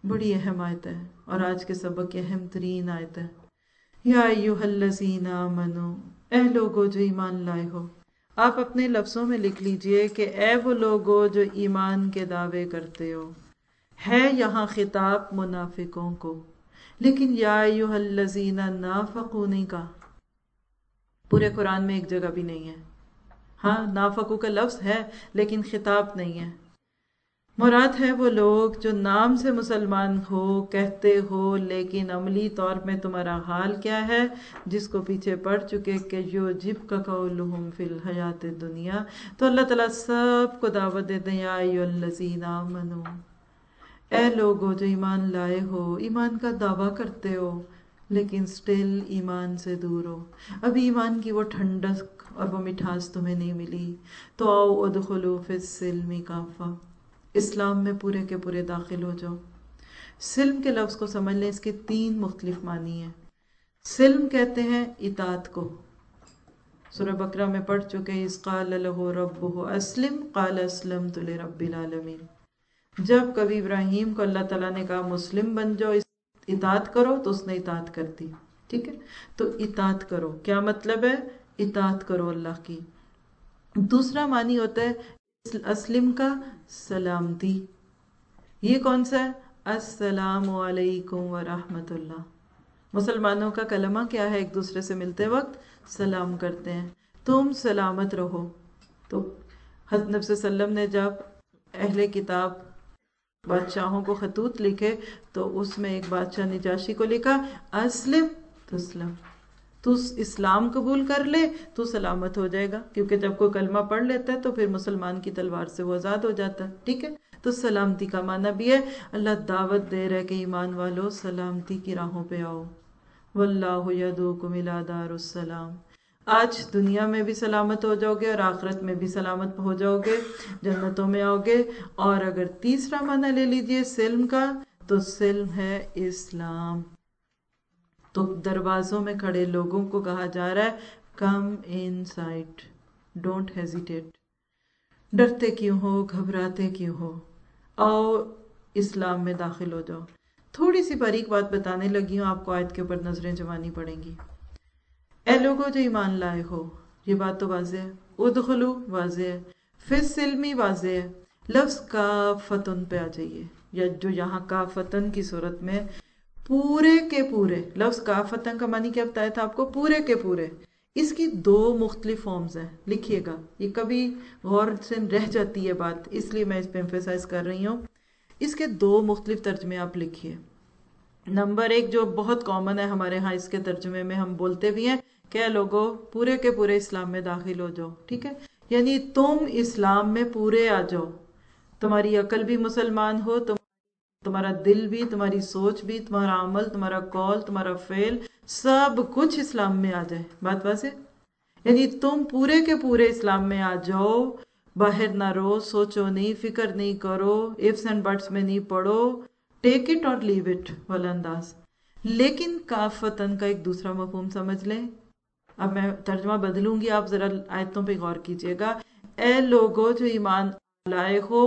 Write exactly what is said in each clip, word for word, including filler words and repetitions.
بڑی اہم آیت ہے اور آج کے سبق کی اہم ترین آیت ہے۔ یا ایھا الذین آمنو، اے لوگو جو ایمان لائے ہو۔ آپ اپنے لفظوں میں لکھ لیجئے کہ اے وہ لوگو جو ایمان کے دعوے کرتے ہو۔ ہے یہاں خطاب منافقوں کو، لیکن یا ایھا الذین نافقوا نہیں کہا، پورے قرآن میں ایک جگہ بھی نہیں ہے۔ ہاں نافقوا کا لفظ ہے لیکن خطاب نہیں ہے۔ مراد ہے وہ لوگ جو نام سے مسلمان ہو، کہتے ہو، لیکن عملی طور میں تمہارا حال کیا ہے، جس کو پیچھے پڑھ چکے کہ یعجبک قولہم فی الحیات الدنیا۔ تو اللہ تعالیٰ سب کو دعوت دیتے ہیں، یا ایھا الذین آمنو، اے لوگو جو ایمان لائے ہو، ایمان کا دعویٰ کرتے ہو لیکن سٹل ایمان سے دور ہو، ابھی ایمان کی وہ ٹھنڈک اور وہ مٹھاس تمہیں نہیں ملی، تو آؤ ادخلوا فی السلم کافہ، اسلام میں پورے کے پورے داخل ہو جاؤ۔ سلم کے لفظ کو سمجھ لیں، اس کے تین مختلف معنی ہیں۔ سلم کہتے ہیں اطاعت کو، سورہ بقرہ میں پڑھ چکے، اذ قال لہ ربہ اسلم قال اسلمت لرب العالمین۔ جب کبھی ابراہیم کو اللہ تعالیٰ نے کہا مسلم بن جاؤ، اطاعت کرو، تو اس نے اطاعت کر دی۔ ٹھیک ہے، تو اطاعت کرو کیا مطلب ہے؟ اطاعت کرو اللہ کی۔ دوسرا معنی ہوتا ہے اسلم کا سلامتی۔ یہ کون سا ہے؟ السلام علیکم ورحمۃ اللہ۔ مسلمانوں کا کلمہ کیا ہے؟ ایک دوسرے سے ملتے وقت سلام کرتے ہیں، تم سلامت رہو۔ تو حضرت نبی صلی اللہ علیہ وسلم نے جب اہل کتاب بادشاہوں کو خطوط لکھے تو اس میں ایک بادشاہ نجاشی کو لکھا اسلم تسلم، تو اسلام قبول کر لے تو سلامت ہو جائے گا، کیونکہ جب کوئی کلمہ پڑھ لیتا ہے تو پھر مسلمان کی تلوار سے وہ آزاد ہو جاتا ہے۔ ٹھیک ہے، تو سلامتی کا معنی بھی ہے۔ اللہ دعوت دے رہا ہے کہ ایمان والو سلامتی کی راہوں پہ آؤ، واللہ یدعوکم الی دار السلام۔ آج دنیا میں بھی سلامت ہو جاؤ گے اور آخرت میں بھی سلامت ہو جاؤ گے، جنتوں میں آؤ گے۔ اور اگر تیسرا معنی لے لیجئے سلم کا، تو سلم ہے اسلام۔ تو دروازوں میں کھڑے لوگوں کو کہا جا رہا ہے come inside, don't hesitate, ڈرتے کیوں ہو، گھبراتے کیوں ہو، آؤ اسلام میں داخل ہو جاؤ۔ تھوڑی سی باریک بات بتانے لگی ہوں، آپ کو آیت کے اوپر نظریں جمانی پڑیں گی۔ اے لوگو جو ایمان لائے ہو، یہ بات تو واضح ہے، ادخلو واضح ہے، فی السلم واضح ہے، لفظ کافتن پہ آ جائیے، یا جو یہاں کافتن کی صورت میں پورے کے پورے، لفظ کافتن کا معنی کیا بتایا تھا آپ کو؟ پورے کے پورے۔ اس کی دو مختلف فارمز ہیں، لکھیے گا، یہ کبھی غور سے رہ جاتی ہے بات، اس لیے میں اس پہ ایمفیسائز کر رہی ہوں۔ اس کے دو مختلف ترجمے آپ لکھیے۔ نمبر ایک جو بہت کامن ہے ہمارے ہاں، اس کے ترجمے میں ہم بولتے بھی ہیں کہ لوگوں پورے کے پورے اسلام میں داخل ہو جاؤ۔ ٹھیک ہے، یعنی تم اسلام میں پورے آ جاؤ، تمہاری عقل بھی مسلمان ہو، تم تمہارا دل بھی، تمہاری سوچ بھی، تمہارا عمل، تمہارا قول، تمہارا فعل، سب کچھ اسلام میں آ جائے۔ بات واضح؟ یعنی تم پورے کے پورے اسلام میں آ جاؤ، باہر نہ رو، سوچو نہیں، فکر نہیں کرو، ifs اینڈ بٹس میں نہیں پڑو، ٹیک اٹ اور لیو اٹ والا انداز۔ لیکن کافتن کا ایک دوسرا مفہوم سمجھ لیں۔ اب میں ترجمہ بدلوں گی، آپ ذرا آیتوں پہ غور کیجئے گا۔ اے لوگو جو ایمان لائے ہو،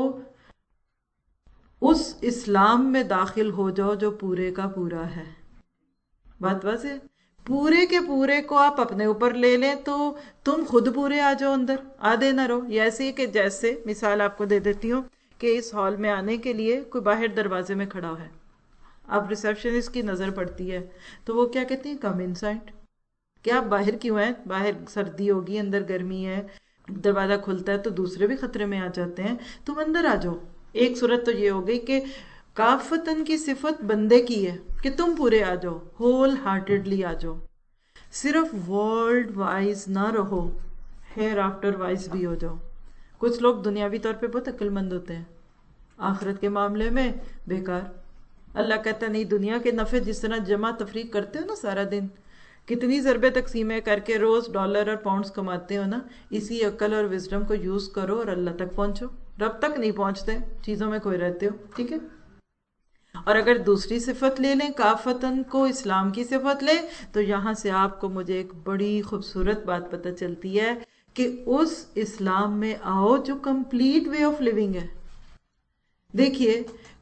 اس اسلام میں داخل ہو جاؤ جو پورے کا پورا ہے۔ بات واضح؟ پورے کے پورے کو آپ اپنے اوپر لے لیں تو تم خود پورے آ جاؤ اندر، آدھے نہ رہو۔ یہ ایسے ہی کہ جیسے مثال آپ کو دے دیتی ہوں کہ اس ہال میں آنے کے لیے کوئی باہر دروازے میں کھڑا ہے، اب ریسیپشنسٹ کی نظر پڑتی ہے تو وہ کیا کہتی ہیں؟ Come inside. کیا آپ باہر کیوں ہیں؟ باہر سردی ہوگی، اندر گرمی ہے، دروازہ کھلتا ہے تو دوسرے بھی خطرے میں آ جاتے ہیں، تم اندر آ جاؤ۔ ایک صورت تو یہ ہو گئی کہ کافتن کی صفت بندے کی ہے کہ تم پورے آ جاؤ، ہول ہارٹیڈلی آ جاؤ، صرف ورلڈ وائز نہ رہو، ہیر آفٹر وائز بھی ہو جاؤ۔ کچھ لوگ دنیاوی طور پہ بہت عقل مند ہوتے ہیں، آخرت کے معاملے میں بیکار۔ اللہ کہتا نہیں، دنیا کے نفع جس طرح جمع تفریق کرتے ہو نا سارا دن، کتنی ضربیں تقسیمیں کر کے روز ڈالر اور پاؤنڈز کماتے ہو نا، اسی عقل اور وزڈم کو یوز کرو اور اللہ تک پہنچو۔ رب تک نہیں پہنچتے، چیزوں میں کوئی رہتے ہو۔ ٹھیک ہے، اور اگر دوسری صفت لے لیں، کافتن کو اسلام کی صفت لیں، تو یہاں سے آپ کو مجھے ایک بڑی خوبصورت بات پتہ چلتی ہے کہ اس اسلام میں آؤ جو کمپلیٹ وے آف لیونگ ہے۔ دیکھیے،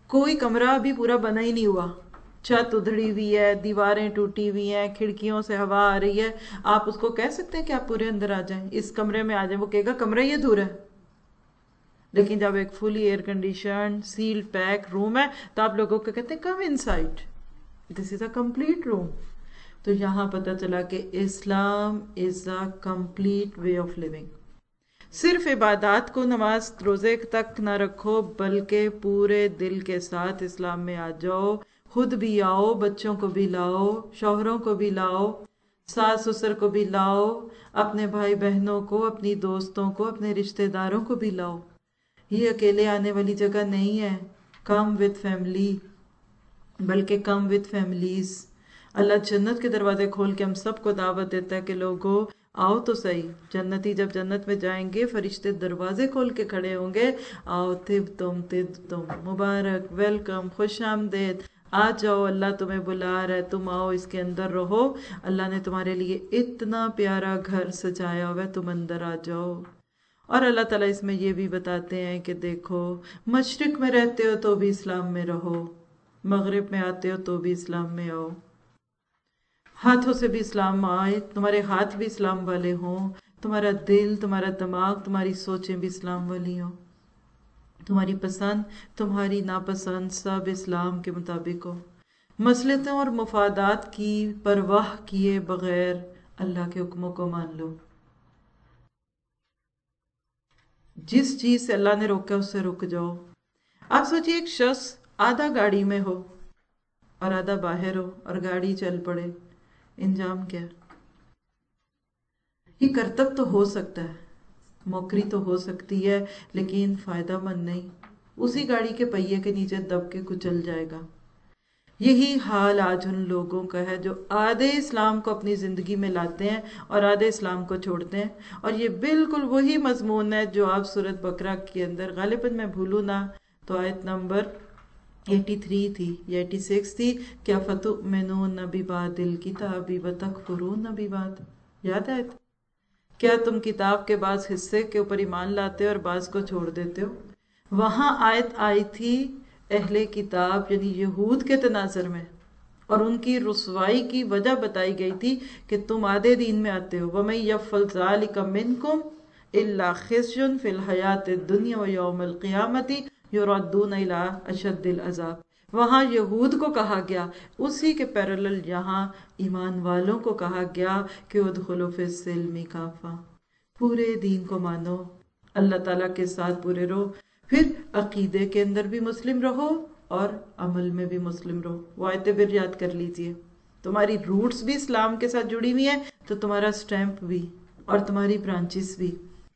کوئی کمرہ ابھی پورا بنا ہی نہیں ہوا، چھت ادھڑی ہوئی ہے، دیواریں ٹوٹی ہوئی ہیں، کھڑکیوں سے ہوا آ رہی ہے، آپ اس کو کہہ سکتے ہیں کہ آپ پورے اندر آ جائیں، اس کمرے میں آ جائیں؟ وہ کہے گا کمرہ ہی ادھورا ہے۔ لیکن جب ایک fully air condition seal pack room ہے تو آپ لوگوں کو کہتے ہیں come in sight, this is a complete روم۔ تو یہاں پتہ چلا کہ Islam is a complete way of living. صرف عبادات کو نماز روزے تک نہ رکھو، بلکہ پورے دل کے ساتھ اسلام میں آ جاؤ، خود بھی آؤ، بچوں کو بھی لاؤ، شوہروں کو بھی لاؤ، ساس سسر کو بھی لاؤ، اپنے بھائی بہنوں کو، اپنی دوستوں کو، اپنے رشتہ داروں کو بھی لاؤ۔ یہ اکیلے آنے والی جگہ نہیں ہے، کم وتھ فیملی، بلکہ کم وتھ فیملیز۔ اللہ جنت کے دروازے کھول کے ہم سب کو دعوت دیتا ہے کہ لوگوں آؤ تو صحیح۔ جنتی جب جنت میں جائیں گے فرشتے دروازے کھول کے کھڑے ہوں گے، آؤ طب تم طب تم، مبارک، ویلکم، خوش آمدید، آ جاؤ، اللہ تمہیں بلا رہا ہے، تم آؤ، اس کے اندر رہو، اللہ نے تمہارے لیے اتنا پیارا گھر سجایا ہوا ہے، تم اندر آ جاؤ۔ اور اللہ تعالیٰ اس میں یہ بھی بتاتے ہیں کہ دیکھو مشرق میں رہتے ہو تو بھی اسلام میں رہو، مغرب میں آتے ہو تو بھی اسلام میں آؤ، ہاتھوں سے بھی اسلام آئے، تمہارے ہاتھ بھی اسلام والے ہوں، تمہارا دل، تمہارا دماغ، تمہاری سوچیں بھی اسلام والی ہوں، تمہاری پسند، تمہاری ناپسند سب اسلام کے مطابق ہو، مصلحتوں اور مفادات کی پرواہ کیے بغیر اللہ کے حکموں کو مان لو، جس چیز سے اللہ نے روکا اس سے رک جاؤ۔ آپ سوچئے ایک شخص آدھا گاڑی میں ہو اور آدھا باہر ہو اور گاڑی چل پڑے، انجام کیا؟ یہ کرتب تو ہو سکتا ہے، موکری تو ہو سکتی ہے، لیکن فائدہ مند نہیں، اسی گاڑی کے پہیے کے نیچے دب کے کچل جائے گا۔ یہی حال آج ان لوگوں کا ہے جو آدھے اسلام کو اپنی زندگی میں لاتے ہیں اور آدھے اسلام کو چھوڑتے ہیں، اور یہ بالکل وہی مضمون ہے جو آپ سورۃ بقرہ کے اندر، غالباً میں بھولوں نہ تو آیت نمبر تراسی تھی یا چھیاسی تھی، کیا فتؤمنون ببعض الکتاب وتکفرون ببعض، یاد ہے؟ کیا تم کتاب کے بعض حصے کے اوپر ایمان لاتے ہو اور بعض کو چھوڑ دیتے ہو؟ وہاں آیت آئی تھی اہل کتاب یعنی یہود کے تناظر میں، اور ان کی رسوائی کی وجہ بتائی گئی تھی کہ تم آدھے دین میں آتے ہو۔ وَمَن يَفْعَلْ ذَلِكَ مِنْكُمْ إِلَّا خِزْيٌ فِي الْحَيَاةِ الدُّنْيَا وَيَوْمَ الْقِيَامَةِ يُرَدُّونَ إِلَىٰ أَشَدِّ الْعَذَابِ۔ وہاں یہود کو کہا گیا، اسی کے پیرلل یہاں ایمان والوں کو کہا گیا کہ ادخلوا فی السلم کافہ، پورے دین کو مانو، اللہ تعالیٰ کے ساتھ پورے رہو، پھر عقیدے کے اندر بھی مسلم رہو اور عمل میں بھی مسلم رہو۔ وہ آیتیں پھر یاد کر لیجئے، تمہاری روٹس بھی اسلام کے ساتھ جڑی ہوئی ہیں تو تمہارا سٹیمپ بھی اور تمہاری برانچز بھی۔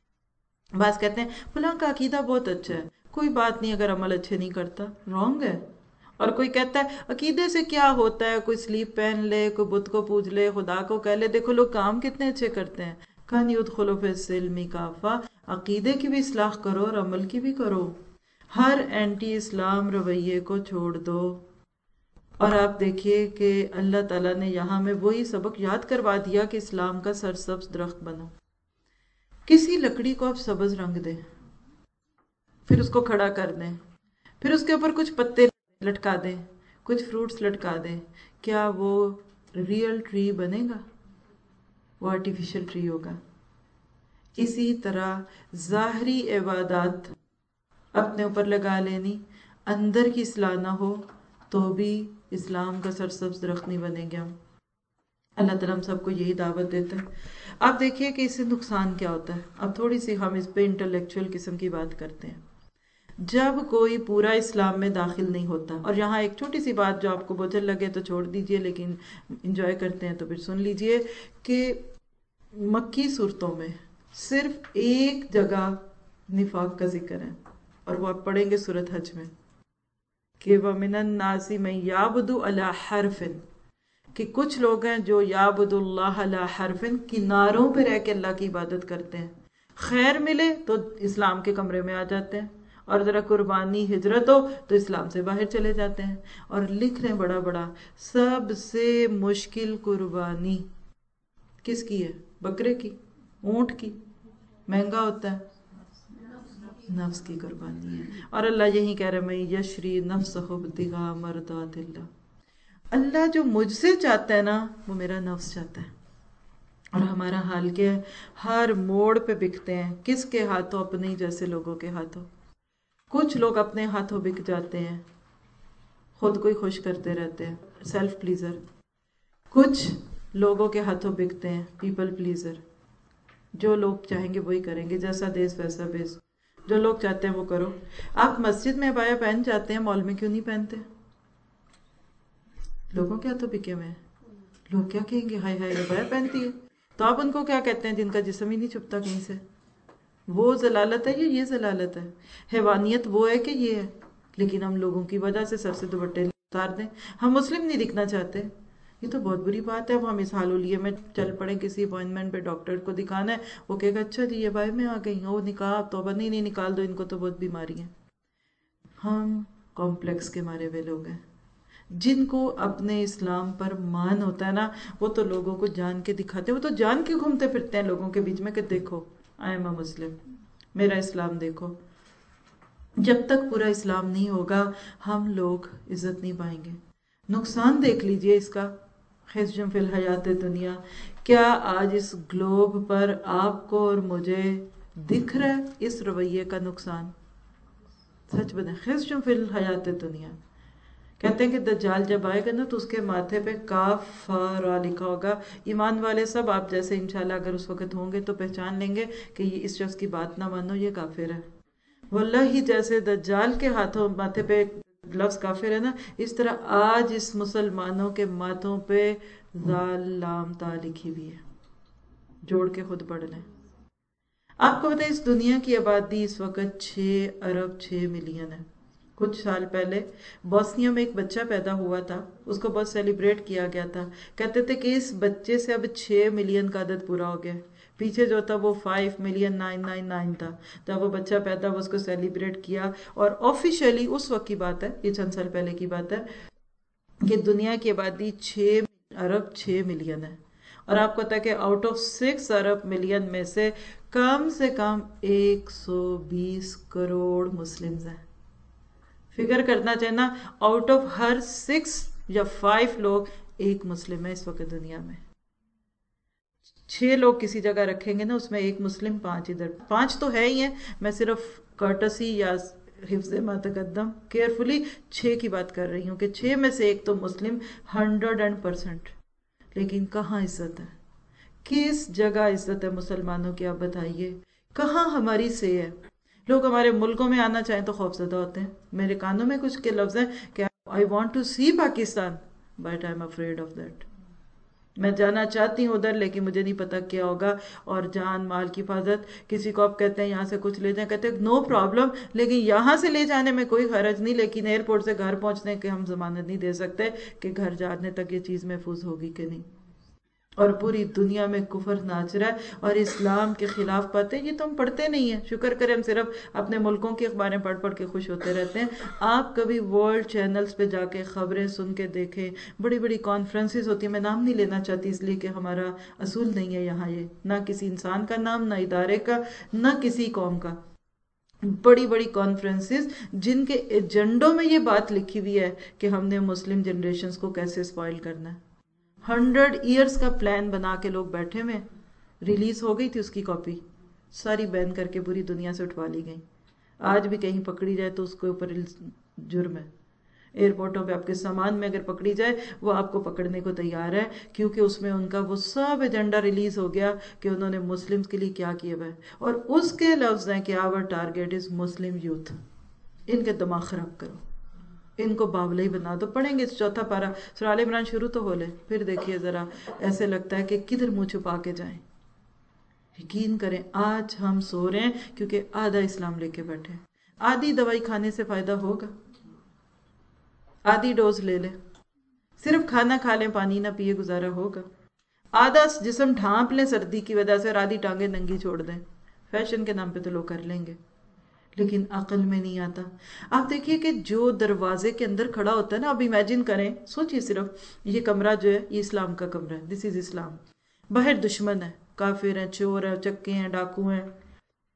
بعض کہتے ہیں فلاں کا عقیدہ بہت اچھا ہے، کوئی بات نہیں اگر عمل اچھے نہیں کرتا، رانگ ہے۔ اور کوئی کہتا ہے عقیدے سے کیا ہوتا ہے، کوئی سلیپ پہن لے، کوئی بت کو پوج لے، خدا کو کہہ لے، دیکھو لوگ کام کتنے اچھے کرتے ہیں۔ کان یدخلوا فی السلم کافہ، عقیدے کی بھی اصلاح کرو اور عمل کی بھی کرو، ہر اینٹی اسلام رویے کو چھوڑ دو۔ اور آپ دیکھیے کہ اللہ تعالیٰ نے یہاں میں وہی سبق یاد کروا دیا کہ اسلام کا سرسبز درخت بنو۔ کسی لکڑی کو آپ سبز رنگ دیں، پھر اس کو کھڑا کر دیں، پھر اس کے اوپر کچھ پتے لٹکا دیں، کچھ فروٹس لٹکا دیں، کیا وہ ریئل ٹری بنے گا؟ وہ آرٹیفیشل ٹری ہوگا۔ اسی طرح ظاہری عبادات اپنے اوپر لگا لینی، اندر کی اصلاح نہ ہو تو بھی اسلام کا سرسبز درخت نہیں بنے گا۔ اللہ تعالیٰ ہم سب کو یہی دعوت دیتا ہے۔ آپ دیکھیے کہ اس سے نقصان کیا ہوتا ہے۔ اب تھوڑی سی ہم اس پہ انٹلیکچوئل قسم کی بات کرتے ہیں۔ جب کوئی پورا اسلام میں داخل نہیں ہوتا، اور یہاں ایک چھوٹی سی بات جو آپ کو بوجھل لگے تو چھوڑ دیجئے، لیکن انجوائے کرتے ہیں تو پھر سن لیجئے کہ مکی صورتوں میں صرف ایک جگہ نفاق کا ذکر ہے، اور وہ آپ پڑھیں گے سورۃ حج میں کہ وَمِنَ النَّاسِ مَن يَعْبُدُ عَلَىٰ حَرْفٍ، کہ کچھ لوگ ہیں جو یعبد اللہ علی حرف، کناروں پہ رہ کے اللہ کی عبادت کرتے ہیں، خیر ملے تو اسلام کے کمرے میں آ جاتے ہیں، اور ذرا قربانی ہجرت ہو تو اسلام سے باہر چلے جاتے ہیں، اور لکھ رہے ہیں بڑا بڑا سب سے مشکل قربانی کس کی ہے؟ بکرے کی، اونٹ کی، مہنگا ہوتا ہے، نفس کی قربانی ہے. اور اللہ یہی کہہ رہے میں یشری نفسہ ابتغاء مرضات اللہ. اللہ جو مجھ سے چاہتا ہے نا وہ میرا نفس چاہتا ہے. اور ہمارا حال کیا ہے؟ ہر موڑ پہ بکتے ہیں. کس کے ہاتھوں؟ اپنے ہی جیسے لوگوں کے ہاتھوں. کچھ لوگ اپنے ہاتھوں بک جاتے ہیں، خود کو ہی خوش کرتے رہتے ہیں، سیلف پلیزر. کچھ لوگوں کے ہاتھوں بکتے ہیں، پیپل پلیزر. جو لوگ چاہیں گے وہی کریں گے، جیسا دیس ویسا بیس. جو لوگ چاہتے ہیں وہ کرو. آپ مسجد میں عبایا پہن جاتے ہیں، مال میں کیوں نہیں پہنتے؟ لوگوں کے ہاتھوں بکے ہوئے ہیں. لوگ کیا کہیں گے؟ ہائے ہائے عبایا پہنتی ہے. تو آپ ان کو کیا کہتے ہیں؟ جن کا جسم ہی نہیں چھپتا کہیں سے. وہ ضلالت ہے یا یہ ضلالت ہے؟ حیوانیت وہ ہے کہ یہ ہے؟ لیکن ہم لوگوں کی وجہ سے سر سے دوپٹے اتار دیں. ہم مسلم نہیں دکھنا چاہتے. یہ تو بہت بری بات ہے. اب ہم اس حالولیے میں چل پڑیں کسی اپوائنٹمنٹ پہ، ڈاکٹر کو دکھانا ہے، وہ کہے گا اچھا جی یہ بھائی میں آ گئی ہوں، وہ نکاح توبہ نہیں نہیں نکال دو، ان کو تو بہت بیماری ہے. ہم کمپلیکس کے مارے ہوئے لوگ ہیں. جن کو اپنے اسلام پر مان ہوتا ہے نا، وہ تو لوگوں کو جان کے دکھاتے ہیں. وہ تو جان کے گھومتے پھرتے ہیں لوگوں کے بیچ میں کہ دیکھو آئی ایم اے مسلم، میرا اسلام دیکھو. جب تک پورا اسلام نہیں ہوگا ہم لوگ عزت نہیں پائیں گے. نقصان دیکھ لیجئے اس کا. خزی فی الحیات دنیا، کیا آج اس گلوب پر آپ کو اور مجھے دکھ رہا ہے اس رویے کا نقصان؟ سچ بتائیں، خزی فی الحیات دنیا. کہتے ہیں کہ دجال جب آئے گا نا تو اس کے ماتھے پہ کاف فا را لکھا ہوگا. ایمان والے سب آپ جیسے انشاءاللہ اگر اس وقت ہوں گے تو پہچان لیں گے کہ یہ اس شخص کی بات نہ مانو، یہ کافر ہے. واللہ جیسے دجال کے ہاتھوں ماتھے پہ لفظ کافر ہے نا، اس طرح آج اس مسلمانوں کے ماتھوں پہ ذال لام تا لکھی ہوئی ہے. جوڑ کے خود پڑھ لیں. آپ کو پتہ ہے اس دنیا کی آبادی اس وقت چھ ارب چھ ملین ہے. کچھ سال پہلے بوسنیا میں ایک بچہ پیدا ہوا تھا، اس کو بہت سیلیبریٹ کیا گیا تھا. کہتے تھے کہ اس بچے سے اب چھ ملین کا عدد پورا ہو گیا. پیچھے جو تھا وہ five million nine nine nine تھا. جب وہ بچہ پیدا ہوا اس کو سیلیبریٹ کیا، اور آفیشیلی اس وقت کی بات ہے، یہ چند سال پہلے کی بات ہے، کہ دنیا کی آبادی چھ ارب چھ ملین ہے. اور آپ کو پتا ہے کہ آؤٹ آف سکس ارب ملین میں سے کم سے کم ایک سو بیس کروڑ مسلمز ہیں. فکر کرنا چاہیے نا، آؤٹ آف ہر سکس یا فائیو لوگ ایک مسلم ہے اس وقت دنیا میں. چھ لوگ کسی جگہ رکھیں گے نا، اس میں ایک مسلم، پانچ ادھر. پانچ تو ہے ہی ہیں، میں صرف کرٹسی یا حفظ ما تقدم کیئرفلی چھ کی بات کر رہی ہوں کہ چھ میں سے ایک تو مسلم ہنڈریڈ اینڈ پرسنٹ. لیکن کہاں عزت ہے؟ کس جگہ عزت ہے مسلمانوں کی؟ آپ بتائیے کہاں ہماری سے ہے؟ لوگ ہمارے ملکوں میں آنا چاہیں تو خوف زدہ ہوتے ہیں. میرے کانوں میں کچھ کے لفظ ہیں کہ I want to see Pakistan but I'm afraid of that. میں جانا چاہتی ہوں ادھر لیکن مجھے نہیں پتا کیا ہوگا، اور جان مال کی حفاظت. کسی کو آپ کہتے ہیں یہاں سے کچھ لے جائیں، کہتے ہیں نو پرابلم، لیکن یہاں سے لے جانے میں کوئی حرج نہیں، لیکن ایئرپورٹ سے گھر پہنچنے کے ہم ضمانت نہیں دے سکتے کہ گھر جانے تک یہ چیز محفوظ ہوگی کہ نہیں. اور پوری دنیا میں کفر ناچ رہا ہے اور اسلام کے خلاف باتیں. یہ تو ہم پڑھتے نہیں ہیں. شکر کریں ہم صرف اپنے ملکوں کی اخباریں پڑھ پڑھ کے خوش ہوتے رہتے ہیں. آپ کبھی ورلڈ چینلز پہ جا کے خبریں سن کے دیکھیں. بڑی بڑی کانفرنسز ہوتی ہیں، میں نام نہیں لینا چاہتی اس لیے کہ ہمارا اصول نہیں ہے یہاں، یہ نہ کسی انسان کا نام، نہ ادارے کا، نہ کسی قوم کا. بڑی بڑی کانفرنسز جن کے ایجنڈوں میں یہ بات لکھی ہوئی ہے کہ ہم نے مسلم جنریشنز کو کیسے اسپائل کرنا ہے. ہنڈریڈ ایئرز کا پلان بنا کے لوگ بیٹھے ہوئے. ریلیز ہو گئی تھی اس کی کاپی، ساری بین کر کے پوری دنیا سے اٹھوا لی گئی. آج بھی کہیں پکڑی جائے تو اس کے اوپر جرم ہے. ایئرپورٹوں پہ آپ کے سامان میں اگر پکڑی جائے وہ آپ کو پکڑنے کو تیار ہے، کیونکہ اس میں ان کا وہ سب ایجنڈا ریلیز ہو گیا کہ انہوں نے مسلمز کے لیے کیا کیا ہوا ہے. اور اس کے لفظ ہیں کہ our target is Muslim youth. ان کے دماغ خراب کرو، ان کو باولا ہی بنا دو. پڑھیں گے چوتھا پارہ سورہ آل عمران شروع تو ہو لے، پھر دیکھیے ذرا ایسے لگتا ہے کہ کدھر منہ چھپا کے جائیں. یقین کریں آج ہم سو رہے ہیں کیونکہ آدھا اسلام لے کے بیٹھے. آدھی دوائی کھانے سے فائدہ ہوگا؟ آدھی ڈوز لے لیں، صرف کھانا کھا لیں، پانی نہ پیے گزارا ہوگا؟ آدھا جسم ڈھانپ لیں سردی کی وجہ سے اور آدھی ٹانگیں ننگی چھوڑ دیں. فیشن کے نام پہ تو لوگ کر لیں گے، لیکن عقل میں نہیں آتا. آپ دیکھیے کہ جو دروازے کے اندر کھڑا ہوتا ہے نا، اب امیجن کریں، سوچئے صرف یہ کمرہ جو ہے یہ اسلام کا کمرہ ہے، دس از اسلام. باہر دشمن ہے، کافر ہیں، چور ہیں، چکے ہیں، ڈاکو ہیں.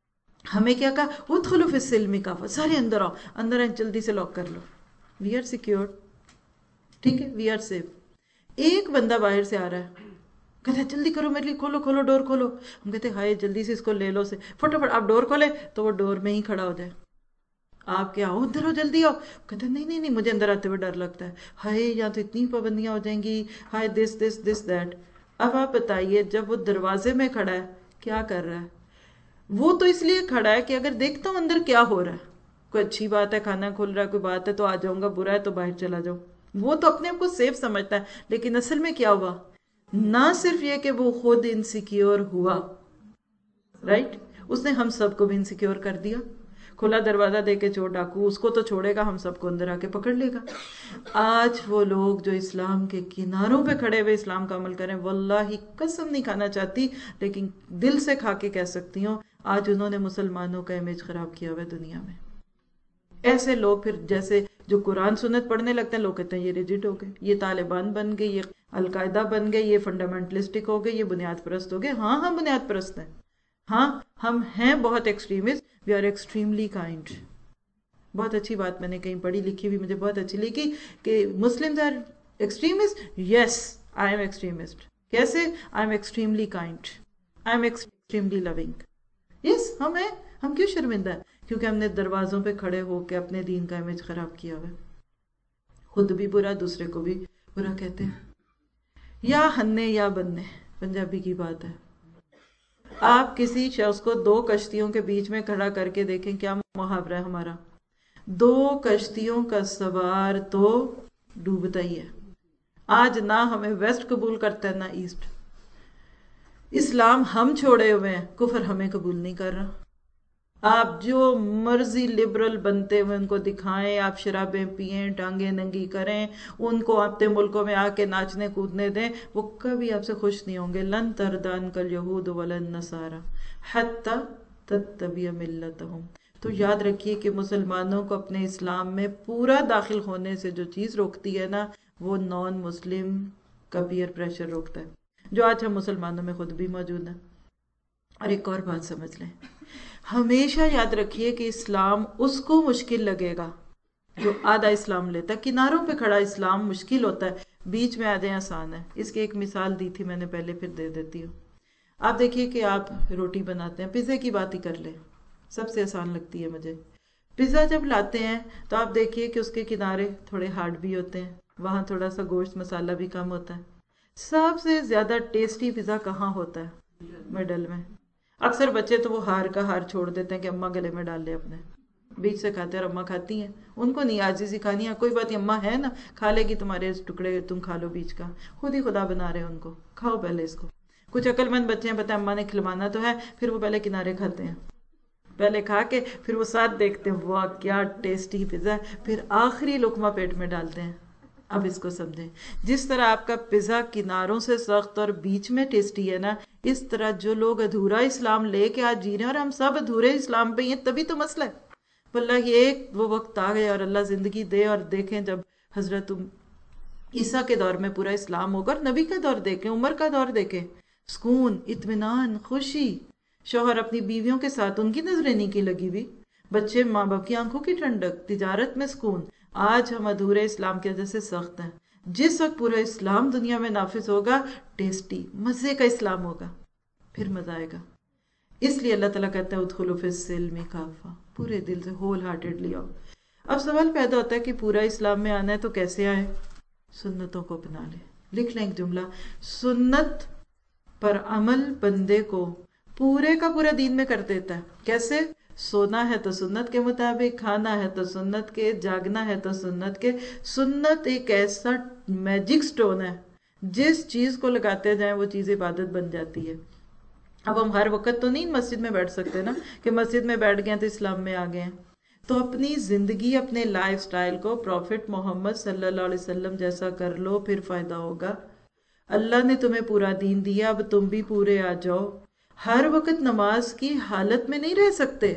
ہمیں کیا کہا ادخلوا فی السلم کافہ، سارے اندر آؤ، اندر آئے جلدی سے لاک کر لو، وی آر سیکیور، ٹھیک ہے، وی آر سیف۔ ایک بندہ باہر سے آ رہا ہے، کہتا ہے جلدی کرو میرے لیے، کھولو کھولو ڈور کھولو، ہم کہتے ہیں ہائے جلدی سے اس کو لے لو سے، فٹافٹ آپ ڈور کھولے تو وہ ڈور میں ہی کھڑا ہو جائے، آپ کیا آؤ ادھر ہو جلدی آؤ، کہتے ہیں نہیں نہیں نہیں مجھے اندر آتے ہوئے ڈر لگتا ہے، ہائے یہاں تو اتنی پابندیاں ہو جائیں گی، ہائے دس دس دس دیٹ۔ اب آپ بتائیے جب وہ دروازے میں کھڑا ہے کیا کر رہا ہے؟ وہ تو اس لیے کھڑا ہے کہ اگر دیکھتا ہوں اندر کیا ہو رہا ہے، کوئی اچھی بات ہے کھانا کھل رہا ہے، کوئی بات ہے تو آ جاؤں گا، برا ہے تو باہر چلا جاؤ، وہ تو اپنے آپ کو سیف سمجھتا ہے۔ لیکن اصل میں کیا ہوا؟ نہ صرف یہ کہ وہ خود انسیکیور ہوا، رائٹ، اس نے ہم سب کو بھی انسیکیور کر دیا۔ کھلا دروازہ دے کے چور ڈاکو اس کو تو چھوڑے گا، ہم سب کو اندر آ کے پکڑ لے گا۔ آج وہ لوگ جو اسلام کے کناروں پہ کھڑے ہوئے اسلام کا عمل کریں، واللہ قسم نہیں کھانا چاہتی لیکن دل سے کھا کے کہہ سکتی ہوں، آج انہوں نے مسلمانوں کا امیج خراب کیا ہوا ہے دنیا میں۔ ایسے لوگ پھر جیسے جو قرآن سنت پڑھنے لگتے ہیں، لوگ کہتے ہیں یہ ریجٹ ہو گئے، یہ طالبان بن گئے، یہ القاعدہ بن گئے، یہ فنڈامنٹلسٹک ہو گئے، یہ بنیاد پرست ہو گئے۔ ہاں ہم بنیاد پرست ہیں، ہاں ہم ہیں بہت extremist, we are extremely kind. بہت اچھی بات میں نے کہیں پڑھی لکھی بھی مجھے بہت اچھی لگی کہ Muslims are extremist, yes I am extremist. کیسے؟ I am extremely kind, I am extremely loving. Yes ہم ہیں، ہم کیوں شرمندہ ہیں؟ کیونکہ ہم نے دروازوں پہ کھڑے ہو کے اپنے دین کا امیج خراب کیا ہوا ہے، خود بھی برا دوسرے کو بھی برا کہتے ہیں۔ یا ہننے یا بننے، پنجابی کی بات ہے۔ آپ کسی شخص کو دو کشتیوں کے بیچ میں کھڑا کر کے دیکھیں، کیا محاورہ ہے ہمارا، دو کشتیوں کا سوار تو ڈوبتا ہی ہے۔ آج نہ ہمیں ویسٹ قبول کرتا ہے نہ ایسٹ، اسلام ہم چھوڑے ہوئے ہیں، کفر ہمیں قبول نہیں کر رہا۔ آپ جو مرضی لبرل بنتے ہوئے ان کو دکھائیں، آپ شرابیں پئیں، ٹانگیں ننگی کریں، ان کو اپنے ملکوں میں آ کے ناچنے کودنے دیں، وہ کبھی آپ سے خوش نہیں ہوں گے۔ لن تردان کل یہود ولا النصارى حتی تتبع ملتہم۔ تو یاد رکھیے کہ مسلمانوں کو اپنے اسلام میں پورا داخل ہونے سے جو چیز روکتی ہے نا، وہ نان مسلم کا پیئر پریشر روکتا ہے، جو آج ہم مسلمانوں میں خود بھی موجود ہیں۔ اور ایک اور بات سمجھ لیں، ہمیشہ یاد رکھیے کہ اسلام اس کو مشکل لگے گا جو آدھا اسلام لیتا ہے۔ کناروں پہ کھڑا اسلام مشکل ہوتا ہے، بیچ میں آ جائیں آسان ہے۔ اس کی ایک مثال دی تھی میں نے پہلے، پھر دے دیتی ہوں۔ آپ دیکھیے کہ آپ روٹی بناتے ہیں، پیزے کی بات ہی کر لیں، سب سے آسان لگتی ہے مجھے۔ پیزا جب لاتے ہیں تو آپ دیکھیے کہ اس کے کنارے تھوڑے ہارڈ بھی ہوتے ہیں، وہاں تھوڑا سا گوشت مسالہ بھی کم ہوتا ہے۔ سب سے زیادہ ٹیسٹی پیزا کہاں ہوتا ہے؟ مڈل میں۔ اکثر بچے تو وہ ہار کا ہار چھوڑ دیتے ہیں کہ اماں گلے میں ڈال لے اپنے، بیچ سے کھاتے ہیں اور اماں کھاتی ہیں، ان کو نہیں عاجزی سکھانی ہے، کوئی بات نہیں اماں ہے نا کھا لے گی تمہارے اس ٹکڑے، تم کھا لو بیچ کا، خود ہی خدا بنا رہے ہیں ان کو، کھاؤ پہلے اس کو۔ کچھ عقل مند بچے ہیں، پتہ ہے اماں نے کھلوانا تو ہے، پھر وہ پہلے کنارے کھاتے ہیں، پہلے کھا کے پھر وہ ساتھ دیکھتے ہیں واہ کیا ٹیسٹی پیزا ہے، پھر آخری لقمہ پیٹ میں ڈالتے ہیں۔ اب اس کو سمجھیں، جس طرح آپ کا پیزا کناروں سے سخت اور بیچ میں ٹیسٹی ہے نا، اس طرح جو لوگ ادھورا اسلام لے کے آج جی رہے ہیں، اور ہم سب ادھورے اسلام پہ ہیں، تبھی تو مسئلہ ہے۔ واللہ یہ ایک وہ وقت آ گیا، اور اللہ زندگی دے اور دیکھیں جب حضرت عیسیٰ کے دور میں پورا اسلام ہوگا، اور نبی کا دور دیکھیں، عمر کا دور دیکھیں، سکون، اطمینان، خوشی، شوہر اپنی بیویوں کے ساتھ، ان کی نظریں نہیں کی لگی ہوئی، بچے ماں باپ کی آنکھوں کی ٹھنڈک، تجارت میں سکون۔ آج ہم ادھورے اسلام کی وجہ سے سخت ہیں۔ جس وقت پورا اسلام دنیا میں نافذ ہوگا، ٹیسٹی مزے کا اسلام ہوگا، پھر مزہ آئے گا۔ اس لیے اللہ تعالیٰ کہتا ہے ادخلوا فی السلم کافہ، پورے دل سے ہول ہارٹیڈلی آؤ۔ اب سوال پیدا ہوتا ہے کہ پورا اسلام میں آنا ہے تو کیسے آئے؟ سنتوں کو اپنا لے۔ لکھ لیں ایک جملہ، سنت پر عمل بندے کو پورے کا پورا دین میں کر دیتا ہے۔ کیسے؟ سونا ہے تو سنت کے مطابق، کھانا ہے تو سنت کے، جاگنا ہے تو سنت کے۔ سنت ایک ایسا میجک سٹون ہے، جس چیز کو لگاتے جائیں وہ چیز عبادت بن جاتی ہے۔ اب ہم ہر وقت تو نہیں مسجد میں بیٹھ سکتے نا کہ مسجد میں بیٹھ گئے تو اسلام میں آ گئے ہیں، تو اپنی زندگی، اپنے لائف سٹائل کو پروفٹ محمد صلی اللہ علیہ وسلم جیسا کر لو، پھر فائدہ ہوگا۔ اللہ نے تمہیں پورا دین دیا، اب تم بھی پورے آ جاؤ۔ ہر وقت نماز کی حالت میں نہیں رہ سکتے،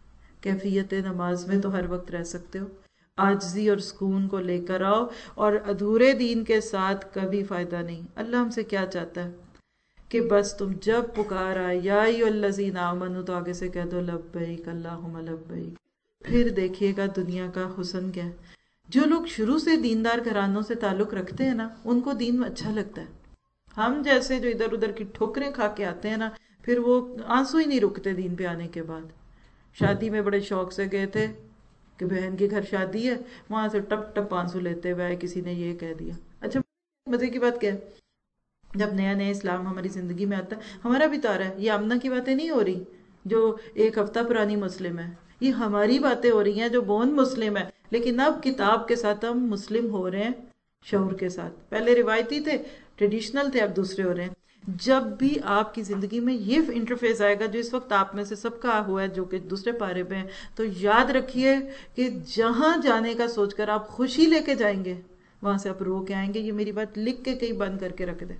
کیفیت نماز میں تو ہر وقت رہ سکتے ہو۔ عاجزی اور سکون کو لے کر آؤ، اور ادھورے دین کے ساتھ کبھی فائدہ نہیں۔ اللہ ہم سے کیا چاہتا ہے کہ بس تم جب پکارا یا ایھاالذین آمنو تو آگے سے کہہ دو لبیک اللہم لبیک. پھر دیکھیے گا دنیا کا حسن کیا ہے. جو لوگ شروع سے دیندار گھرانوں سے تعلق رکھتے ہیں نا ان کو دین اچھا لگتا ہے. ہم جیسے جو ادھر ادھر کی ٹھوکریں کھا کے آتے ہیں نا پھر وہ آنسو ہی نہیں رکتے دین پہ آنے کے بعد. شادی میں بڑے شوق سے گئے تھے کہ بہن کے گھر شادی ہے, وہاں سے ٹپ ٹپ آنسو لیتے ہوئے کسی نے یہ کہہ دیا. اچھا مزے کی بات کیا ہے, جب نیا نیا اسلام ہماری زندگی میں آتا ہے ہمارا بھی تو آ رہا ہے. یہ آمنہ کی باتیں نہیں ہو رہی جو ایک ہفتہ پرانی مسلم ہے, یہ ہماری باتیں ہو رہی ہیں جو بون مسلم ہے, لیکن اب کتاب کے ساتھ ہم مسلم ہو رہے ہیں شعور کے ساتھ. پہلے روایتی تھے, ٹریڈیشنل تھے, اب دوسرے ہو رہے ہیں. جب بھی آپ کی زندگی میں یہ انٹرفیس آئے گا جو اس وقت آپ میں سے سب کا ہوا ہے جو کہ دوسرے پارے پہ ہیں, تو یاد رکھیے کہ جہاں جانے کا سوچ کر آپ خوشی لے کے جائیں گے وہاں سے آپ رو کے آئیں گے. یہ میری بات لکھ کے کہیں بند کر کے رکھ دیں.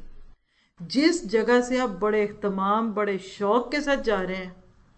جس جگہ سے آپ بڑے اہتمام بڑے شوق کے ساتھ جا رہے ہیں,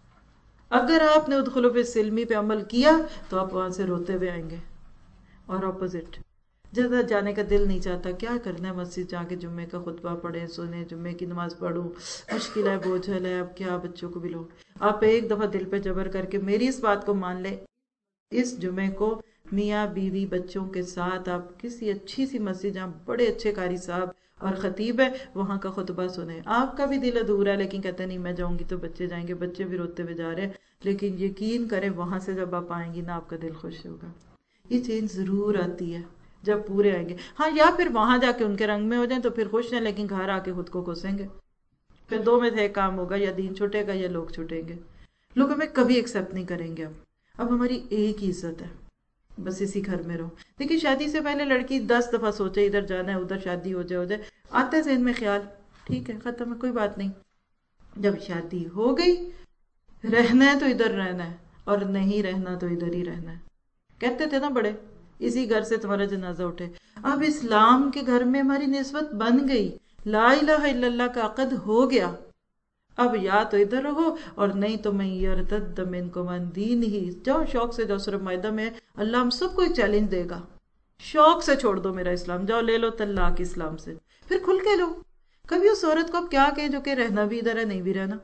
اگر آپ نے ادخلوا فی السلم پہ عمل کیا تو آپ وہاں سے روتے ہوئے آئیں گے. اور اپوزٹ جگہ جانے کا دل نہیں چاہتا, کیا کرنا ہے مسجد جا کے جمعے کا خطبہ پڑھیں سنیں جمعے کی نماز پڑھوں, مشکل ہے بوجھل ہے, اب کیا بچوں کو بھی لو. آپ ایک دفعہ دل پہ جبر کر کے میری اس بات کو مان لیں, اس جمعے کو میاں بیوی بچوں کے ساتھ آپ کسی اچھی سی مسجد جہاں بڑے اچھے قاری صاحب اور خطیب ہے وہاں کا خطبہ سنیں. آپ کا بھی دل ادھورا ہے لیکن کہتے نہیں میں جاؤں گی تو بچے جائیں گے, بچے بھی روتے ہوئے جا رہے ہیں, لیکن یقین کریں وہاں سے جب آپ آئیں گی نا آپ کا دل خوش ہوگا. یہ چینج ضرور آتی ہے جب پورے آئیں گے. ہاں یا پھر وہاں جا کے ان کے رنگ میں ہو جائیں تو پھر خوش ہیں, لیکن گھر آ کے خود کو کوسیں گے. پھر دو میں سے ایک کام ہوگا, یا دین چھوٹے گا یا لوگ چھوٹیں گے. لوگ ہمیں کبھی ایکسیپٹ نہیں کریں گے. اب اب ہماری ایک ہی عزت ہے, بس اسی گھر میں رہو. دیکھیں شادی سے پہلے لڑکی دس دفعہ سوچے ادھر جانا ہے ادھر شادی ہو جائے ہو جائے آتا ہے ذہن میں خیال, ٹھیک ہے ختم ہے کوئی بات نہیں. جب شادی ہو گئی رہنا ہے تو ادھر رہنا ہے اور نہیں رہنا تو ادھر ہی رہنا ہے. کہتے تھے نا بڑے اسی گھر سے تمہارا جنازہ اٹھے. اب اسلام کے گھر میں ہماری نسبت بن گئی, لا الہ الا اللہ کا عقد ہو گیا. اب یا تو ادھر رہو اور نہیں تو میں یرتد منکم عن دینہ, جاؤ شوق سے جاؤ. سورہ مائدہ میں اللہ ہم سب کو ایک چیلنج دے گا, شوق سے چھوڑ دو میرا اسلام, جاؤ لے لو طلاق اسلام سے, پھر کھل کے لو. کبھی اس عورت کو اب کیا کہیں جو کہ رہنا بھی ادھر ہے نہیں بھی رہنا.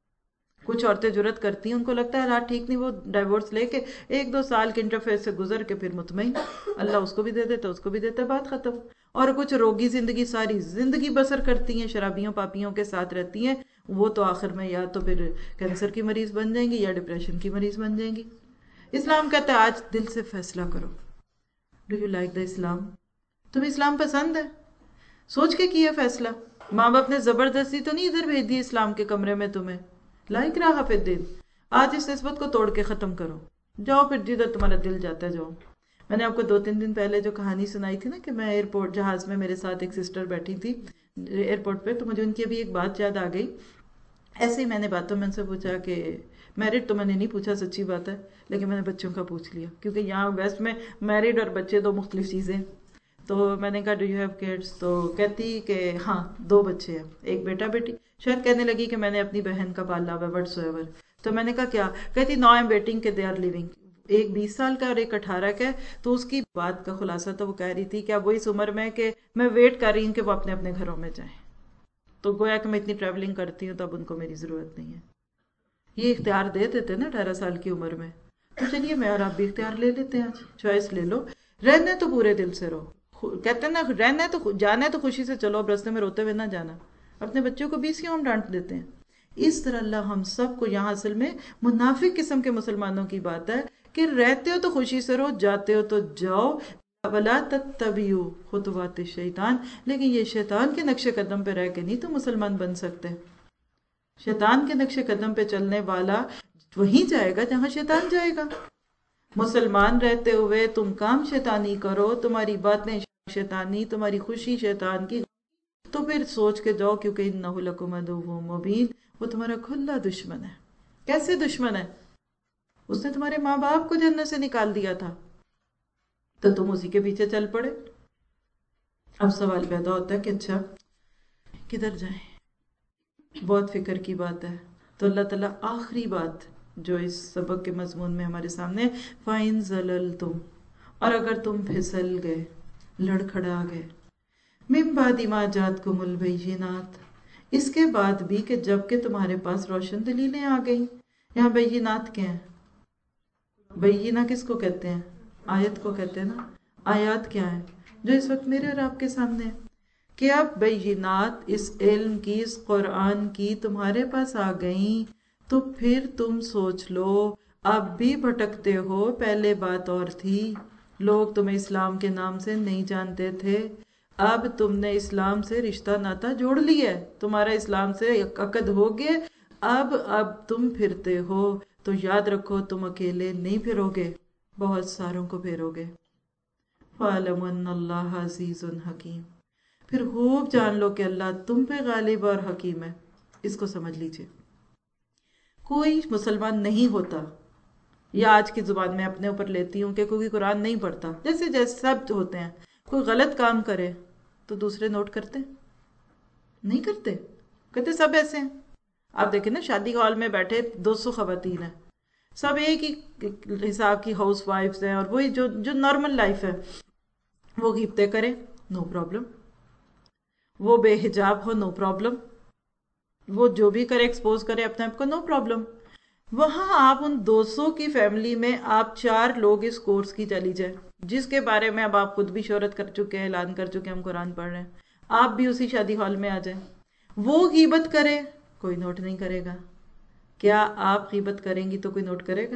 کچھ عورتیں جرت کرتی ہیں, ان کو لگتا ہے حالات ٹھیک نہیں, وہ ڈائیورس لے کے ایک دو سال کے انٹرفیس سے گزر کے پھر مطمئن, اللہ اس کو بھی دے دیتا اس کو بھی دیتا, بات ختم. اور کچھ روگی زندگی ساری زندگی بسر کرتی ہیں, شرابیوں پاپیوں کے ساتھ رہتی ہیں, وہ تو آخر میں یا تو پھر کینسر کی مریض بن جائیں گی یا ڈپریشن کی مریض بن جائیں گی. اسلام کہتا ہے آج دل سے فیصلہ کرو, do you like the Islam, تمہیں اسلام پسند ہے, سوچ کے کیا فیصلہ. ماں باپ نے زبردستی تو نہیں ادھر بھیج دی اسلام کے کمرے میں تمہیں, لائک رہا فی الدین. آج اس نسبت کو توڑ کے ختم کرو, جاؤ پھر جدھر تمہارا دل جاتا ہے جاؤ. میں نے آپ کو دو تین دن پہلے جو کہانی سنائی تھی نا کہ میں ایئرپورٹ جہاز میں میرے ساتھ ایک سسٹر بیٹھی تھی ایئرپورٹ پہ, تو مجھے ان کی ابھی ایک بات یاد آ گئی. ایسے ہی میں نے باتوں میں ان سے پوچھا کہ میرڈ تو میں نے نہیں پوچھا سچی بات ہے, لیکن میں نے بچوں کا پوچھ لیا کیونکہ یہاں ویسٹ میں میرڈ اور بچے دو مختلف چیزیں. تو میں نے کہا ڈو یو ہیو کڈس, تو کہتی کہ ہاں دو بچے ہیں, ایک بیٹا بیٹی. شاید کہنے لگی کہ میں نے اپنی بہن کا پالا ہوا وٹ سو ایور. تو میں نے کہا کیا, کہتی نو آئی ایم ویٹنگ کہ دے آر لیونگ. ایک بیس سال کا اور ایک اٹھارہ کا ہے. تو اس کی بات کا خلاصہ تو وہ کہہ رہی تھی کہ اب وہ اس عمر میں کہ میں ویٹ کر رہی ہوں کہ وہ اپنے اپنے گھروں میں جائیں. تو گویا کہ میں اتنی ٹریولنگ کرتی ہوں تو اب ان کو میری ضرورت نہیں ہے. یہ اختیار دے دیتے نا اٹھارہ سال کی عمر میں, تو چلیے میں اور آپ بھی اختیار لے لیتے ہیں, آج چوائس لے لو. رہنا تو پورے دل سے رہو, کہتے ہیں نا رہنا ہے تو جانا ہے تو خوشی سے چلو, اب راستے میں روتے ہوئے نہ جانا. اپنے بچوں کو بیس کیوں ہم ڈانٹ دیتے ہیں. اس طرح اللہ ہم سب کو, یہاں اصل میں منافق قسم کے مسلمانوں کی بات ہے کہ رہتے ہو تو خوشی سے رہو, جاتے ہو تو جاؤ, وَلَا تَتَّبِعُوا خُطُوَاتِ الشَّيْطَانِ, لیکن یہ شیطان کے نقش قدم پہ رہ کے نہیں تو مسلمان بن سکتے. شیطان کے نقش قدم پہ چلنے والا وہیں جائے گا جہاں شیطان جائے گا. مسلمان رہتے ہوئے تم کام شیطانی کرو, تمہاری باتیں شیطانی, تمہاری خوشی شیطان کی, تو پھر سوچ کے جاؤ کیونکہ اِنَّهُ لَكُمْ عَدُوٌّ مُبِينٌ, وہ تمہارا کھلا دشمن ہے. کیسے دشمن ہے؟ اس نے تمہارے ماں باپ کو جنت سے نکال دیا تھا تو تم اسی کے پیچھے چل پڑے. اب سوال پیدا ہوتا ہے کہ اچھا کدھر جائیں, بہت فکر کی بات ہے. تو اللہ تعالیٰ آخری بات جو اس سبق کے مضمون میں ہمارے سامنے, فَإِن زَلَلْتُمْ, اور اگر تم پھسل گئے, لڑکھڑا گئے, مِن بَعْدِ مَا جَاءَتْكُمُ الْبَيِّنَاتُ, اس کے بعد بھی کہ جب کہ تمہارے پاس روشن دلیلیں آ گئیں. یہاں بینات کیا ہے؟ بینہ کس کو کہتے ہیں؟ آیت کو کہتے ہیں نا. آیات کیا ہے جو اس وقت میرے اور آپ کے سامنے ہے کہ اب بینات اس علم کی، اس قرآن کی تمہارے پاس آ گئیں، تو پھر تم سوچ لو. اب بھی بھٹکتے ہو. پہلے بات اور تھی، لوگ تمہیں اسلام کے نام سے نہیں جانتے تھے، اب تم نے اسلام سے رشتہ ناتا جوڑ لیا ہے، تمہارا اسلام سے عقد ہو گئے. اب اب تم پھرتے ہو تو یاد رکھو تم اکیلے نہیں پھرو گے، بہت ساروں کو پھرو گے. فَاعْلَمُ أَنَّ اللَّهَ عَزِيزٌ حَكِيمٌ. پھر خوب جان لو کہ اللہ تم پہ غالب اور حکیم ہے. اس کو سمجھ لیجئے. کوئی مسلمان نہیں ہوتا، یا آج کی زبان میں اپنے اوپر لیتی ہوں کہ کوئی قرآن نہیں پڑھتا، جیسے جیسے سب ہوتے ہیں، کوئی غلط کام کرے تو دوسرے نوٹ کرتے نہیں کرتے، کہتے سب ایسے ہیں. آپ دیکھیں نا، شادی ہال میں بیٹھے دو سو خواتین ہیں، سب ایک ہی حساب کی ہاؤس وائفز ہیں، اور وہی جو جو نارمل لائف ہے. وہ غیبتیں کریں، نو پرابلم. وہ بے حجاب ہو، نو پرابلم. وہ جو بھی کرے ایکسپوز کرے اپنے آپ کو، نو پرابلم. وہاں آپ ان دو سو کی فیملی میں آپ چار لوگ اس کورس کی چلی جائیں جس کے بارے میں اب آپ خود بھی شہرت کر چکے ہیں، اعلان کر چکے ہیں ہم قرآن پڑھ رہے ہیں، آپ بھی اسی شادی ہال میں آ جائیں. وہ غیبت کرے، کوئی نوٹ نہیں کرے گا. کیا آپ غیبت کریں گی تو کوئی نوٹ کرے گا؟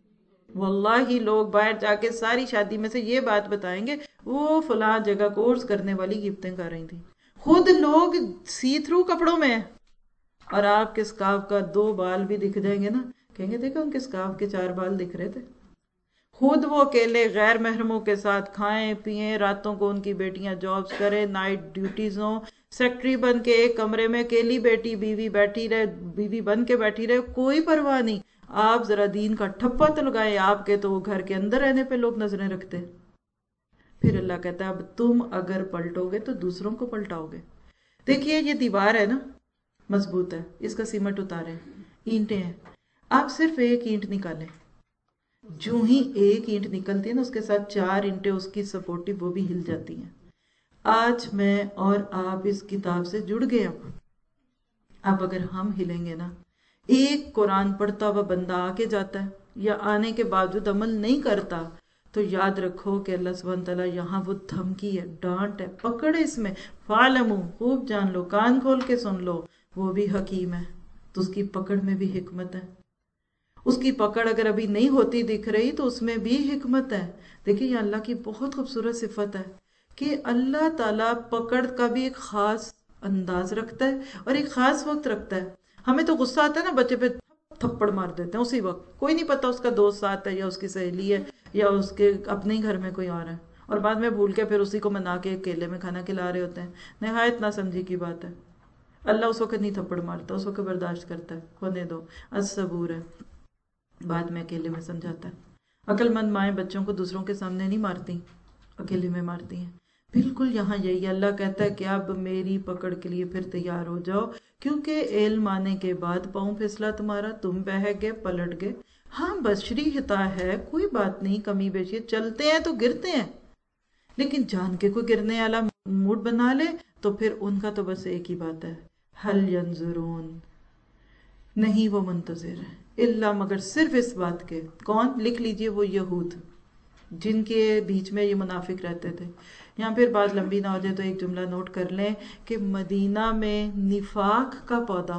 واللہ لوگ باہر جا کے ساری شادی میں سے یہ بات بتائیں گے، وہ فلاں جگہ کورس کرنے والی غیبتیں کر رہی تھیں. خود لوگ سی تھرو کپڑوں میں ہیں، اور آپ کے اسکارف کا دو بال بھی دکھ جائیں گے نا، کہیں گے دیکھو ان کے اسکارف کے چار بال دکھ رہے تھے. خود وہ اکیلے غیر محرموں کے ساتھ کھائیں پیئیں، راتوں کو ان کی بیٹیاں جابز کریں، نائٹ ڈیوٹیز ہوں، سیکٹری بن کے ایک کمرے میں اکیلی بیٹی بیوی بیٹھی رہے، بیوی بن کے بیٹھی رہے، کوئی پرواہ نہیں. آپ ذرا دین کا ٹھپا تو لگائیں، آپ کے تو وہ گھر کے اندر رہنے پہ لوگ نظریں رکھتے. پھر اللہ کہتا ہے اب تم اگر پلٹو گے تو دوسروں کو پلٹاؤ گے. دیکھیے یہ دیوار ہے نا، مضبوط ہے، اس کا سیمنٹ اتاریں، اینٹیں ہیں، آپ صرف ایک اینٹ نکالیں، جو ہی ایک اینٹ نکلتی ہے نا اس کے ساتھ چار اینٹیں اس کی سپورٹیو وہ بھی ہل جاتی ہیں. آج میں اور آپ اس کتاب سے جڑ گئے. اب اب اگر ہم ہلیں گے نا، ایک قرآن پڑھتا ہوا بندہ آ کے جاتا ہے یا آنے کے باوجود عمل نہیں کرتا، تو یاد رکھو کہ اللہ سبحانہ تعالیٰ یہاں وہ دھمکی ہے، ڈانٹ ہے، پکڑ اس میں. فَعْلَمُوا، خوب جان لو، کان کھول کے سن لو، وہ بھی حکیم ہے. تو اس کی پکڑ میں بھی حکمت ہے. اس کی پکڑ اگر ابھی نہیں ہوتی دکھ رہی تو اس میں بھی حکمت ہے. دیکھیں یہ اللہ کی بہت خوبصورت صفت ہے کہ اللہ تعالیٰ پکڑ کا بھی ایک خاص انداز رکھتا ہے اور ایک خاص وقت رکھتا ہے. ہمیں تو غصہ آتا ہے نا، بچے پہ تھپڑ مار دیتے ہیں اسی وقت، کوئی نہیں پتا اس کا دوست ساتھ ہے یا اس کی سہیلی ہے یا اس کے اپنے ہی گھر میں کوئی اور ہے، اور بعد میں بھول کے پھر اسی کو منا کے کیلے میں کھانا کھلا رہے ہوتے ہیں. نہایت ناسمجھی کی بات ہے. اللہ اس وقت نہیں تھپڑ مارتا، اس وقت برداشت کرتا ہے، ہونے دو، الصبور ہے، بعد میں اکیلے میں سمجھاتا ہے. عقل مند مائیں بچوں کو دوسروں کے سامنے نہیں مارتی، اکیلے میں مارتی ہیں. بالکل یہاں یہی اللہ کہتا ہے کہ اب میری پکڑ کے لیے پھر تیار ہو جاؤ، کیونکہ علم آنے کے بعد پاؤں پھسلا تمہارا، تم بہک گئے، پلٹ گئے. ہاں بشری خطا ہے، کوئی بات نہیں، کمی بیشی، چلتے ہیں تو گرتے ہیں، لیکن جان کے کوئی گرنے والا موڈ بنا لے تو پھر ان کا تو بس ایک ہی بات ہے، حل ینظرون، نہیں وہ منتظر ہے الا مگر صرف اس بات کے. کون؟ لکھ لیجئے، وہ یہود جن کے بیچ میں یہ منافق رہتے تھے. یہاں پھر بات لمبی نہ ہو جائے تو ایک جملہ نوٹ کر لیں کہ مدینہ میں نفاق کا پودا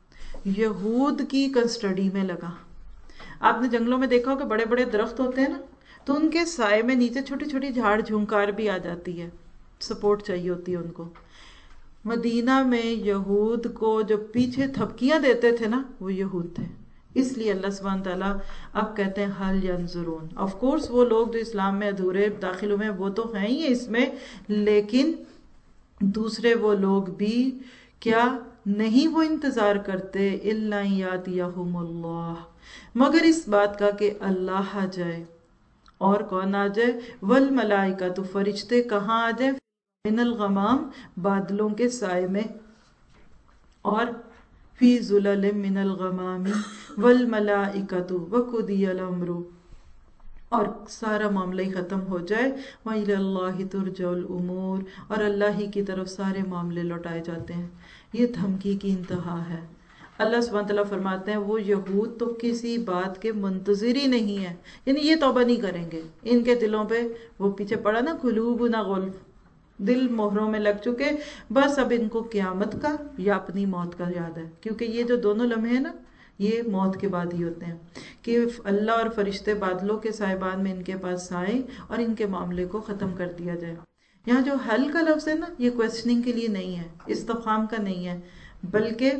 یہود کی کسٹڈی میں لگا. آپ نے جنگلوں میں دیکھا ہو کہ بڑے بڑے درخت ہوتے ہیں نا، تو ان کے سائے میں نیچے چھوٹی چھوٹی جھاڑ جھنکار بھی آ جاتی ہے، سپورٹ چاہیے ہوتی ہے ان کو. مدینہ میں یہود کو جو پیچھے تھپکیاں دیتے تھے نا، وہ یہود تھے. اس لیے اللہ سبحانہ تعالیٰ اب کہتے ہیں حل ینظرون. آف کورس وہ لوگ جو اسلام میں ادھورے داخل ہوئے ہیں وہ تو ہیں ہی اس میں، لیکن دوسرے وہ لوگ بھی کیا نہیں وہ انتظار کرتے الا یاتیہم اللہ، مگر اس بات کا کہ اللہ آ جائے. اور کون آ جائے؟ والملائکہ، تو فرشتے کہاں آ جائے؟ من الغمام، بادلوں کے سائے میں، اور فی ظلل من الغمام والملائکۃ وقضی الامر، اور سارا معاملہ ہی ختم ہو جائے. وَإِلَى اللَّهِ تُرْجَعُ الْأُمُورُ، اور اللہ ہی کی طرف سارے معاملے لوٹائے جاتے ہیں. یہ دھمکی کی انتہا ہے. اللہ سبحانہ وتعالیٰ فرماتے ہیں وہ یہود تو کسی بات کے منتظر ہی نہیں ہے، یعنی یہ توبہ نہیں کریں گے. ان کے دلوں پہ وہ پیچھے پڑا نا قلوبنا غلف، دل مہروں میں لگ چکے. بس اب ان کو قیامت کا یا اپنی موت کا یاد ہے، کیونکہ یہ جو دونوں لمحے ہیں نا یہ موت کے بعد ہی ہوتے ہیں کہ اللہ اور فرشتے بادلوں کے سائبان میں ان کے پاس آئیں اور ان کے معاملے کو ختم کر دیا جائے. یہاں جو حل کا لفظ ہے نا یہ کویسچننگ کے لیے نہیں ہے، استفہام کا نہیں ہے، بلکہ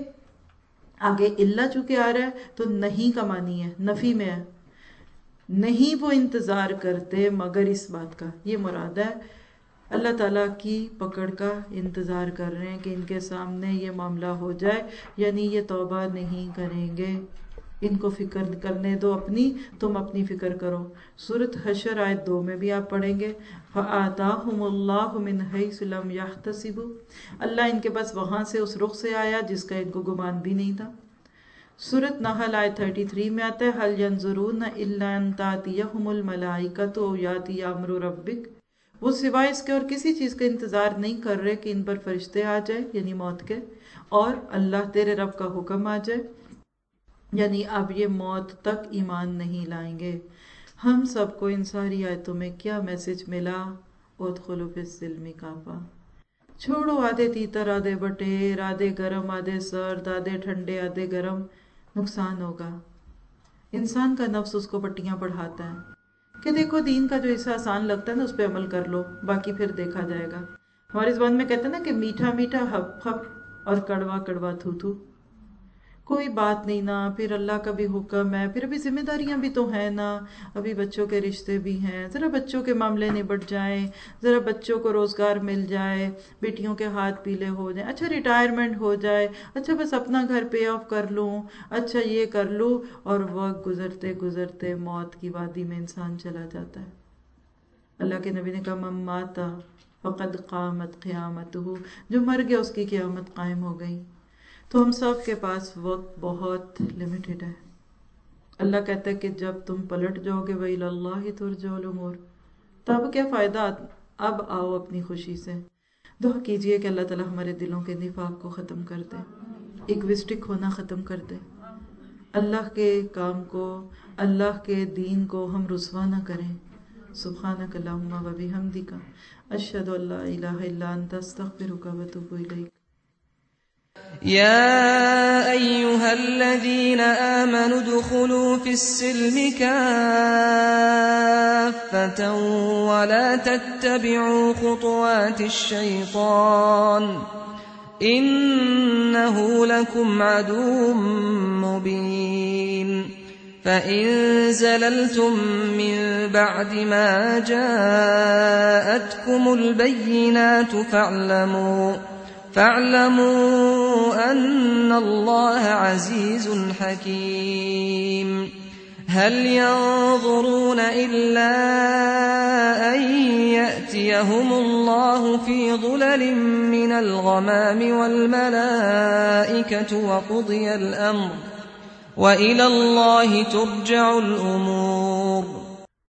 آگے اللہ چونکہ آ رہا ہے تو نہیں کا معنی ہے، نفی میں ہے. نہیں وہ انتظار کرتے مگر اس بات کا، یہ مراد ہے اللہ تعالیٰ کی پکڑ کا انتظار کر رہے ہیں کہ ان کے سامنے یہ معاملہ ہو جائے، یعنی یہ توبہ نہیں کریں گے. ان کو فکر کرنے دو اپنی، تم اپنی فکر کرو. سورۃ حشر آیت دو میں بھی آپ پڑھیں گے فَآتَاهُمُ اللَّهُ مِنْ حَيْثُ لَمْ يَحْتَسِبُوا، اللہ ان کے پاس وہاں سے اس رخ سے آیا جس کا ان کو گمان بھی نہیں تھا. سورۃ نحل آیت تینتیس میں آتا ہے هَلْ يَنظُرُونَ إِلَّا أَن تَأْتِيَهُمُ الْمَلَائِكَةُ أَوْ يَأْتِيَ أَمْرُ رَبِّكَ، وہ سوائے اس کے اور کسی چیز کا انتظار نہیں کر رہے کہ ان پر فرشتے آ جائے یعنی موت کے، اور اللہ تیرے رب کا حکم آ جائے، یعنی اب یہ موت تک ایمان نہیں لائیں گے. ہم سب کو ان ساری آیتوں میں کیا میسج ملا؟ ادخلوا فی السلم کافہ، چھوڑو آدھے تیتر آدھے بٹیر، آدھے گرم آدھے سرد، آدھے ٹھنڈے آدھے گرم، نقصان ہوگا. انسان کا نفس اس کو پٹیاں پڑھاتا ہے کہ دیکھو دین کا جو حصہ آسان لگتا ہے نا اس پہ عمل کر لو، باقی پھر دیکھا جائے گا. ہماری زبان میں کہتے ہیں نا کہ میٹھا میٹھا ہپ ہپ اور کڑوا کڑوا تھو تھو، کوئی بات نہیں نا، پھر اللہ کا بھی حکم ہے، پھر ابھی ذمہ داریاں بھی تو ہیں نا، ابھی بچوں کے رشتے بھی ہیں، ذرا بچوں کے معاملے نبٹ جائیں، ذرا بچوں کو روزگار مل جائے، بیٹیوں کے ہاتھ پیلے ہو جائیں، اچھا ریٹائرمنٹ ہو جائے، اچھا بس اپنا گھر پے آف کر لوں، اچھا یہ کر لوں، اور وقت گزرتے گزرتے موت کی وادی میں انسان چلا جاتا ہے. اللہ کے نبی نے کہا من مات فقد قامت قیامتہ، جو مر گیا اس کی قیامت قائم ہو گئی. تو ہم سب کے پاس وقت بہت لمیٹڈ ہے. اللہ کہتا ہے کہ جب تم پلٹ جاؤ گے وَإِلَى اللَّهِ تُرْجَعُ الْأُمُورُ، تب کیا فائدہ، اب آؤ اپنی خوشی سے. دعا کیجئے کہ اللہ تعالیٰ ہمارے دلوں کے نفاق کو ختم کر دے، ایگوسٹک ہونا ختم کر دے، اللہ کے کام کو، اللہ کے دین کو ہم رسوا نہ کریں. سبحانک اللہم و بحمدک، اشہد ان لا الہ الا انت، استغفرک و اتوب الیک. يا أيها الذين آمنوا ادخلوا في السلم كافة ولا تتبعوا خطوات الشيطان إنه لكم عدو مبين. فإن زللتم من بعد ما جاءتكم البينات فاعلموا فاعلموا أن الله عزيز حكيم. هل ينظرون إلا أن يأتيهم الله في ظلل من الغمام والملائكة وقضي الأمر وإلى الله ترجع الأمور.